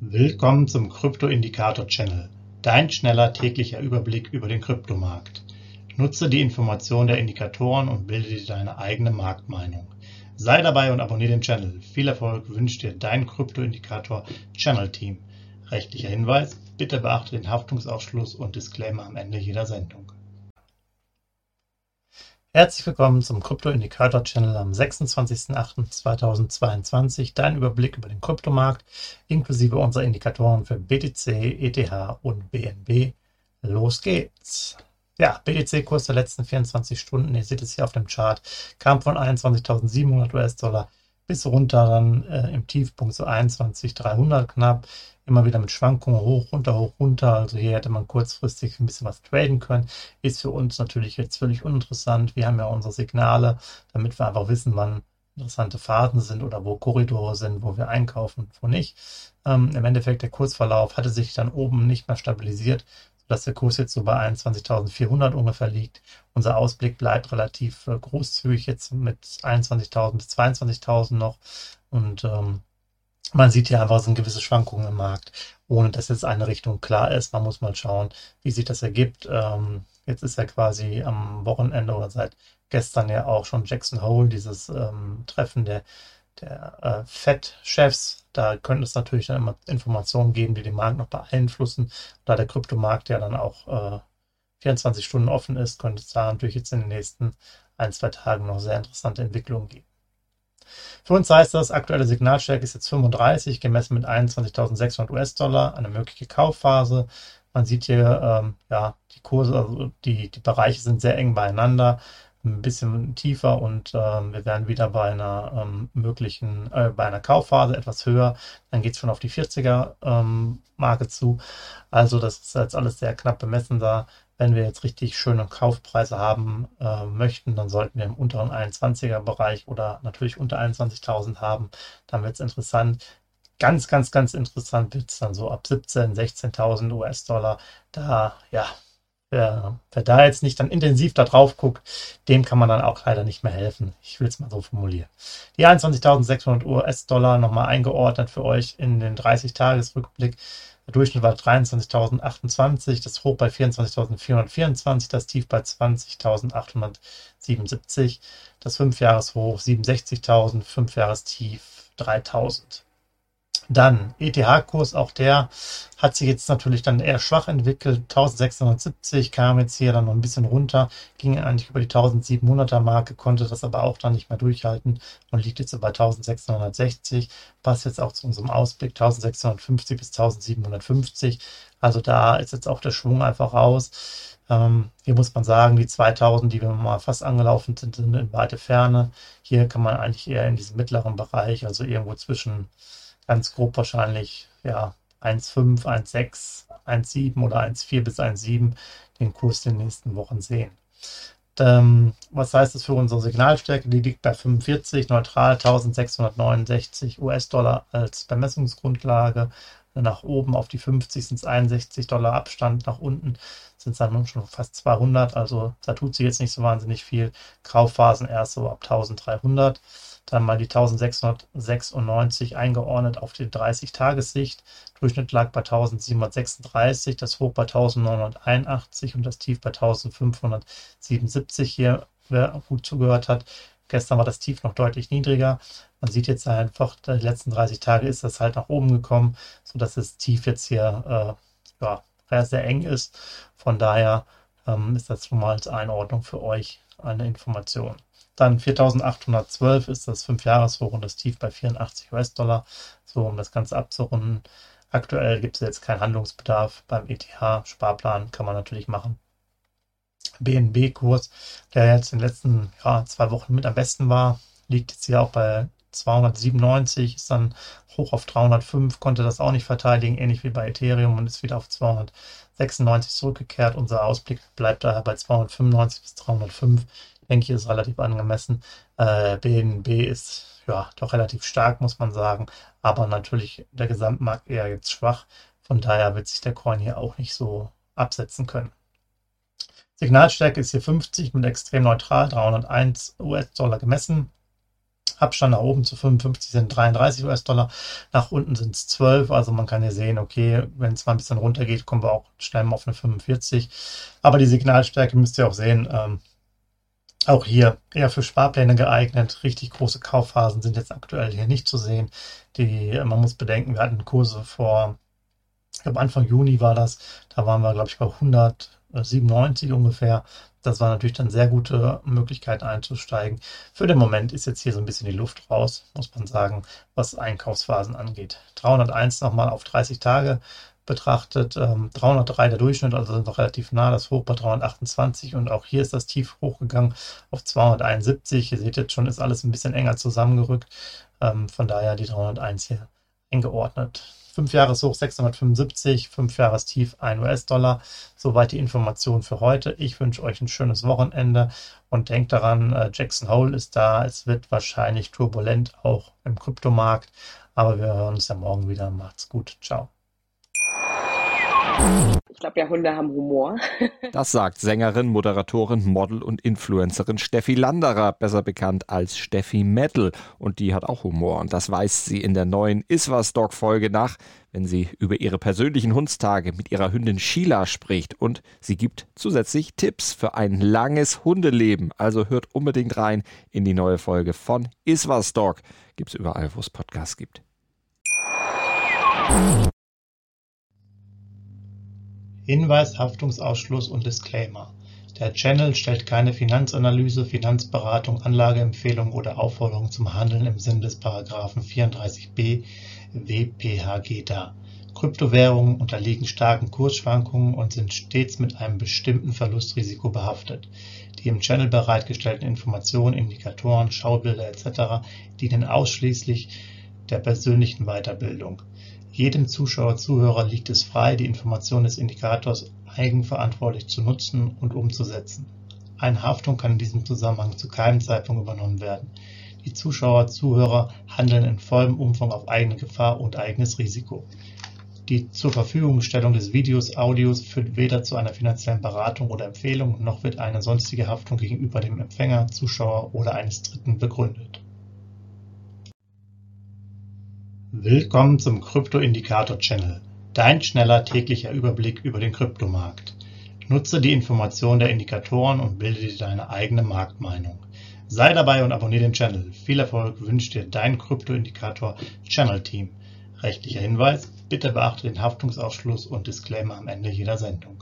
Willkommen zum Krypto-Indikator-Channel, dein schneller täglicher Überblick über den Kryptomarkt. Nutze die Informationen der Indikatoren und bilde dir deine eigene Marktmeinung. Sei dabei und abonniere den Channel. Viel Erfolg wünscht dir dein Krypto-Indikator-Channel-Team. Rechtlicher Hinweis: Bitte beachte den Haftungsausschluss und Disclaimer am Ende jeder Sendung. Herzlich willkommen zum Krypto-Indikator-Channel am 26.08.2022, dein Überblick über den Kryptomarkt, inklusive unserer Indikatoren für BTC, ETH und BNB. Los geht's! Ja, BTC-Kurs der letzten 24 Stunden, ihr seht es hier auf dem Chart, kam von 21.700 US-Dollar bis runter dann im Tiefpunkt zu 21.300 knapp. Immer wieder mit Schwankungen hoch, runter. Also hier hätte man kurzfristig ein bisschen was traden können. Ist für uns natürlich jetzt völlig uninteressant. Wir haben ja unsere Signale, damit wir einfach wissen, wann interessante Phasen sind oder wo Korridore sind, wo wir einkaufen und wo nicht. Im Endeffekt der Kursverlauf hatte sich dann oben nicht mehr stabilisiert, sodass der Kurs jetzt so bei 21.400 ungefähr liegt. Unser Ausblick bleibt relativ großzügig jetzt mit 21.000 bis 22.000 noch und man sieht hier einfach so eine gewisse Schwankungen im Markt, ohne dass jetzt eine Richtung klar ist. Man muss mal schauen, wie sich das ergibt. Jetzt ist ja quasi am Wochenende oder seit gestern ja auch schon Jackson Hole, dieses Treffen der Fed-Chefs. Da könnte es natürlich dann immer Informationen geben, die den Markt noch beeinflussen. Da der Kryptomarkt ja dann auch 24 Stunden offen ist, könnte es da natürlich jetzt in den nächsten 1-2 Tagen noch sehr interessante Entwicklungen geben. Für uns heißt das, aktuelle Signalstärke ist jetzt 35, gemessen mit 21.600 US-Dollar, eine mögliche Kaufphase. Man sieht hier, die Kurse, also die Bereiche sind sehr eng beieinander, ein bisschen tiefer und wir werden wieder bei einer bei einer Kaufphase etwas höher. Dann geht es schon auf die 40er Marke zu. Also das ist jetzt alles sehr knapp bemessen da. Wenn wir jetzt richtig schöne Kaufpreise haben möchten, dann sollten wir im unteren 21er Bereich oder natürlich unter 21.000 haben. Dann wird es interessant. Ganz interessant wird es dann so ab 17.000, 16.000 US-Dollar. Da, ja, wer da jetzt nicht dann intensiv da drauf guckt, dem kann man dann auch leider nicht mehr helfen. Ich will es mal so formulieren. Die 21.600 US-Dollar nochmal eingeordnet für euch in den 30-Tages-Rückblick. Der Durchschnitt war 23.028, das Hoch bei 24.424, das Tief bei 20.877, das 5-Jahres-Hoch 67.000, 5-Jahres-Tief 3.000. Dann ETH-Kurs, auch der hat sich jetzt natürlich dann eher schwach entwickelt. 1670 kam jetzt hier dann noch ein bisschen runter, ging eigentlich über die 1700er Marke, konnte das aber auch dann nicht mehr durchhalten und liegt jetzt so bei 1660. Passt jetzt auch zu unserem Ausblick 1650 bis 1750. Also da ist jetzt auch der Schwung einfach raus. Hier muss man sagen, die 2000, die wir mal fast angelaufen sind, sind in weite Ferne. Hier kann man eigentlich eher in diesem mittleren Bereich, also irgendwo zwischen ganz grob wahrscheinlich 1,5, 1,6, 1,7 oder 1,4 bis 1,7 den Kurs in den nächsten Wochen sehen. Was heißt das für unsere Signalstärke? Die liegt bei 45, neutral 1669 US-Dollar als Bemessungsgrundlage. Nach oben auf die 50 sind es 61 Dollar Abstand, nach unten sind es dann schon fast 200, also da tut sich jetzt nicht so wahnsinnig viel. Kaufphasen erst so ab 1300. Dann mal die 1696 eingeordnet auf die 30-Tages-Sicht. Durchschnitt lag bei 1736, das Hoch bei 1981 und das Tief bei 1577 hier, wer gut zugehört hat. Gestern war das Tief noch deutlich niedriger. Man sieht jetzt einfach, die letzten 30 Tage ist das halt nach oben gekommen, sodass das Tief jetzt hier sehr eng ist. Von daher ist das schon mal als Einordnung für euch eine Information. Dann 4.812 ist das 5-Jahres-Hoch und das Tief bei 84 US-Dollar. So, um das Ganze abzurunden. Aktuell gibt es jetzt keinen Handlungsbedarf beim ETH-Sparplan, kann man natürlich machen. BNB-Kurs, der jetzt in den letzten 2 Wochen mit am besten war, liegt jetzt hier auch bei 297, ist dann hoch auf 305, konnte das auch nicht verteidigen, ähnlich wie bei Ethereum und ist wieder auf 296 zurückgekehrt. Unser Ausblick bleibt daher bei 295 bis 305. Denke ich, ist relativ angemessen. BNB ist doch relativ stark, muss man sagen, aber natürlich der Gesamtmarkt eher jetzt schwach. Von daher wird sich der Coin hier auch nicht so absetzen können. Signalstärke ist hier 50 mit extrem neutral, 301 US-Dollar gemessen. Abstand nach oben zu 55 sind 33 US-Dollar, nach unten sind es 12. Also man kann ja sehen, okay, wenn es mal ein bisschen runter geht, kommen wir auch schnell mal auf eine 45. Aber die Signalstärke müsst ihr auch sehen. Auch hier eher für Sparpläne geeignet. Richtig große Kaufphasen sind jetzt aktuell hier nicht zu sehen. Man muss bedenken, wir hatten Kurse ich glaube Anfang Juni war das, da waren wir, glaube ich, bei 197 ungefähr. Das war natürlich dann sehr gute Möglichkeit einzusteigen. Für den Moment ist jetzt hier so ein bisschen die Luft raus, muss man sagen, was Einkaufsphasen angeht. 301 nochmal auf 30 Tage betrachtet, 303 der Durchschnitt, also sind noch relativ nah, das Hoch bei 328 und auch hier ist das Tief hochgegangen auf 271. Ihr seht jetzt schon, ist alles ein bisschen enger zusammengerückt, von daher die 301 hier eingeordnet. 5-Jahres-Hoch 675, 5-Jahres-Tief 1 US-Dollar. Soweit die Information für heute. Ich wünsche euch ein schönes Wochenende und denkt daran, Jackson Hole ist da. Es wird wahrscheinlich turbulent auch im Kryptomarkt, aber wir hören uns ja morgen wieder. Macht's gut. Ciao. Ich glaube, ja, Hunde haben Humor. Das sagt Sängerin, Moderatorin, Model und Influencerin Steffi Landerer, besser bekannt als Steffi Metal. Und die hat auch Humor. Und das weist sie in der neuen Iswas-Dog-Folge nach, wenn sie über ihre persönlichen Hundstage mit ihrer Hündin Sheila spricht. Und sie gibt zusätzlich Tipps für ein langes Hundeleben. Also hört unbedingt rein in die neue Folge von Iswas-Dog. Gibt's überall, wo es Podcasts gibt. Hinweis, Haftungsausschluss und Disclaimer. Der Channel stellt keine Finanzanalyse, Finanzberatung, Anlageempfehlung oder Aufforderung zum Handeln im Sinne des Paragraphen 34b WPHG dar. Kryptowährungen unterliegen starken Kursschwankungen und sind stets mit einem bestimmten Verlustrisiko behaftet. Die im Channel bereitgestellten Informationen, Indikatoren, Schaubilder etc. dienen ausschließlich der persönlichen Weiterbildung. Jedem Zuschauer/Zuhörer liegt es frei, die Information des Indikators eigenverantwortlich zu nutzen und umzusetzen. Eine Haftung kann in diesem Zusammenhang zu keinem Zeitpunkt übernommen werden. Die Zuschauer/Zuhörer handeln in vollem Umfang auf eigene Gefahr und eigenes Risiko. Die Zurverfügungstellung des Videos, Audios führt weder zu einer finanziellen Beratung oder Empfehlung, noch wird eine sonstige Haftung gegenüber dem Empfänger, Zuschauer oder eines Dritten begründet. Willkommen zum Krypto-Indikator-Channel, dein schneller täglicher Überblick über den Kryptomarkt. Nutze die Informationen der Indikatoren und bilde dir deine eigene Marktmeinung. Sei dabei und abonniere den Channel. Viel Erfolg wünscht dir dein Krypto-Indikator-Channel-Team. Rechtlicher Hinweis: Bitte beachte den Haftungsausschluss und Disclaimer am Ende jeder Sendung.